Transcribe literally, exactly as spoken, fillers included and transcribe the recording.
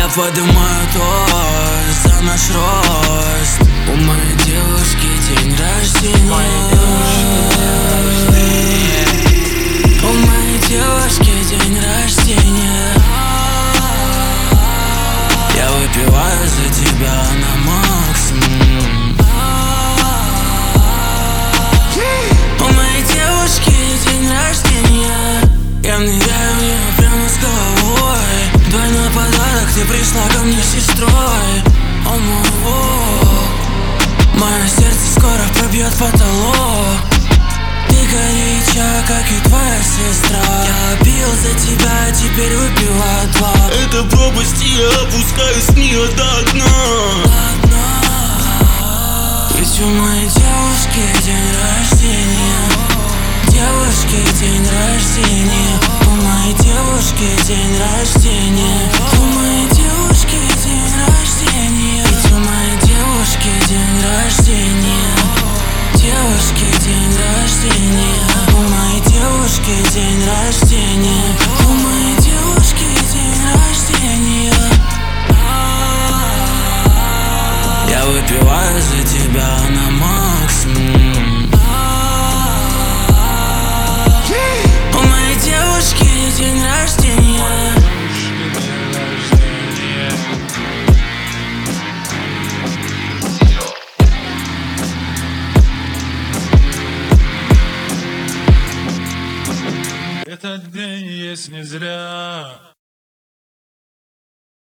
поднимаю тост за наш рост. У моей девушки день рождения. У моей девушки день рождения. Я выпиваю за тебя на максимум. У моей девушки день рождения. Я ныряю в нее прямо с головой. Двойной подарок, ты пришла ко мне с сестрой. О мой бог, мое сердце скоро пробьет потолок. Ты горяча, как и твоя сестра. Я пил за тебя, теперь выпиваю два. Это пропасть, и я опускаюсь с нее до дна. До дна. Ведь у моей девушки день рождения. Девушки день рождения. У моей девушки день рождения. У моей девушки день рождения. Ведь у моей девушки день рождения. Девушки день рождения. У моей девушки день рождения. У моей девушки день рождения. Я выпиваю за тебя на максимум. У моей девушки день рождения. Этот день есть не зря.